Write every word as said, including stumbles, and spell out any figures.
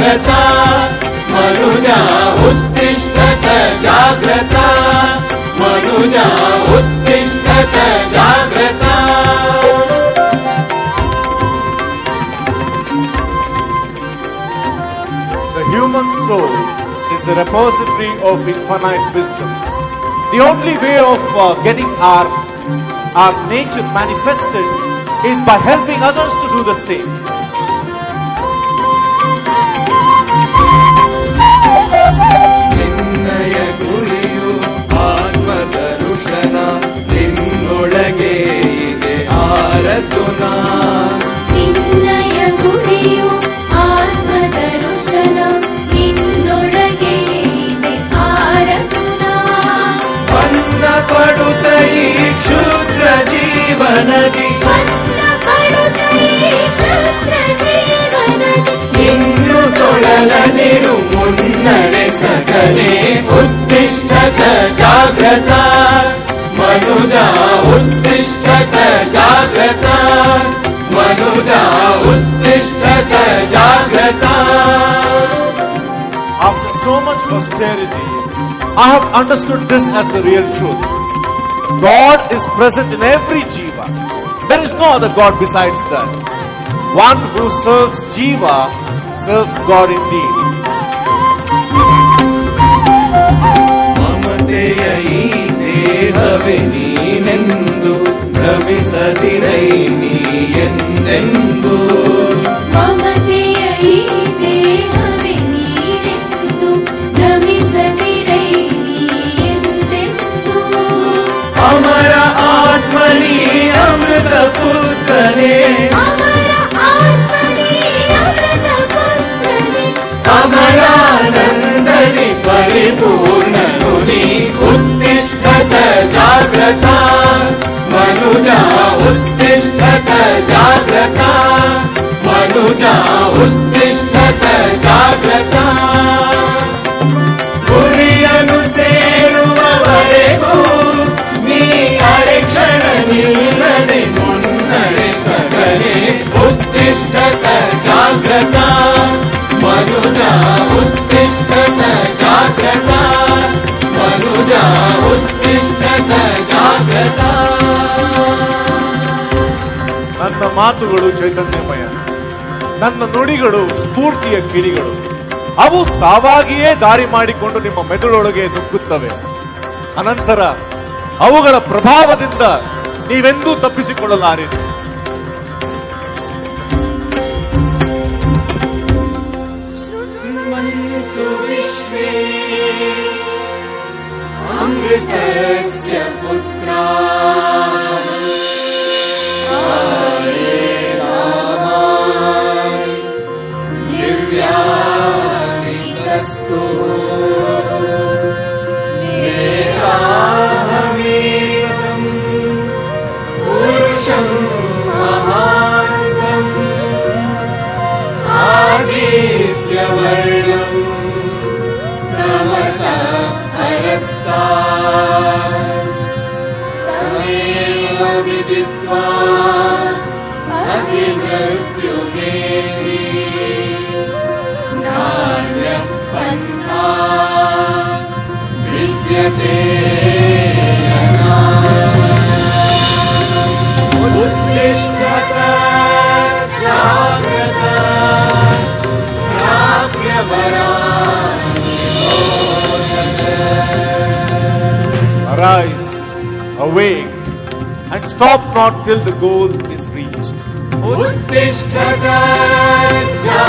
जाग्रत मनुजा उत्तिष्ठत जाग्रत मनुजा उत्तिष्ठत जाग्रत. The human soul is the repository of infinite wisdom. The only way of uh, getting our, our nature manifested is by helping others to do the same. ನಿನ್ನಯ ಗುರಿಯು ಆತ್ಮದರುಶನ ನಿನ್ನೊಳಗೆ ಇದೆ ಆರತುನ. ನಿನ್ನಯ ಗುರಿಯು ಆತ್ಮದರುಶನ ನಿನ್ನೊಳಗೆ ಇದೆ ಆರತುನ. ಬನ್ನ ಪಡುತ್ತ ಈ ಕ್ಷುದ್ರ ಜೀವನದಿ ಬನ್ನ ಪಡುತ್ತ ಈ ಕ್ಷುದ್ರ ಜೀವನದಿ ಇನ್ನು ತೊಳಲದಿರು ಮುನ್ನಡೆಸಗಲೇ. ಉತ್ತಿಷ್ಠತ ಜಾಗ್ರತ ಮನುಜ ಉತ್ತಿಷ್ಠತ ಜಾಗ್ರತ ಮನುಜ ಉತ್ತಿಷ್ಠತ ಜಾಗ್ರತ. After so much austerity, I have understood this as the real truth. God is present in every jiva. There is no other God besides that. One who serves jiva serves God indeed. ಮಮತೆಯ ಈ ದೇಹವೇ ನೀನೆಂದು ಭ್ರಮಿಸದಿರೈ ನೀ ಎಂದೆಂದು. ಮಮತೆಯ ಈ ದೇಹವೇ ನೀನೆಂದು ಭ್ರಮಿಸದಿರೈ ನೀ ಎಂದೆಂದು. ಅಮರ ಆತ್ಮನಿ ಅಮೃತ ಪುತ್ರನೇ ಅಮರ ಆತ್ಮನೇ ಅಮೃತ ಪುತ್ರನೇ ಕಮಲಾನಂದನಿ ಪರಿಪೂರ್ಣನು ನೀ. ಉತ್ತಿಷ್ಠತ ಜಾಗ್ರತ ಮನುಜ ಉತ್ತಿಷ್ಠತ ಜಾಗ್ರತ ಮನುಜ ಉತ್ತಿಷ್ಠತ ಜಾಗ್ರತ. ಗುರಿಯನ್ನು ಸೇರುವವರೆಗೂ ನೀ ಅರೆಕ್ಷಣ ನಿಲ್ಲದೆ ಮುನ್ನಡೆಸಗಲೇ. ಉತ್ತಿಷ್ಠತ ಜಾಗ್ರತ ಮನುಜ ಉತ್ತಿಷ್ಠತ ಜಾಗ್ರತ ಮನುಜ ಉತ್ತಿಷ್ಠತ ಜಾಗ್ರತ. ನನ್ನ ಮಾತುಗಳು ಚೈತನ್ಯಮಯ, ನನ್ನ ನುಡಿಗಳು ಸ್ಫೂರ್ತಿಯ ಕಿಡಿಗಳು. ಅವು ತಾವಾಗಿಯೇ ದಾರಿ ಮಾಡಿಕೊಂಡು ನಿಮ್ಮ ಮೆದುಳೊಳಗೆ ನುಗ್ಗುತ್ತವೆ. ಅನಂತರ ಅವುಗಳ ಪ್ರಭಾವದಿಂದ ನೀವೆಂದೂ ತಪ್ಪಿಸಿಕೊಳ್ಳಲಾರಿರಿ. ಶೃಣ್ವಂತು ವಿಶ್ವೇ ಅಮೃತಸ್ಯ ಪುತ್ರಾಃ ಹರೇ ರಾಮಾಯ ದಿವ್ಯಾನಿತಸ್ತು ವೇದಾಹಮೇವಂ ಪುರುಷಂ ಮಹಾಂತಂ ಆದಿತ್ಯವರ್ಣಂ ನಮಸಃ ಹರಸ್ತಾತ್. ತಮೇವ ವಿದಿತ್ವಾ ಅತಿಮೃತ್ಯುಮೇಧಿ ನಾನ್ಯಃ ಪಂಥಾ ವಿದ್ಯತೆ ಉತ್ತಿಷ್ಠತ ಜಾಗ್ರತ ಪ್ರಾಪ್ಯವರಾಣಿ. Arise, awake, and stop not till the goal is reached. ಉತ್ತಿಷ್ಠತ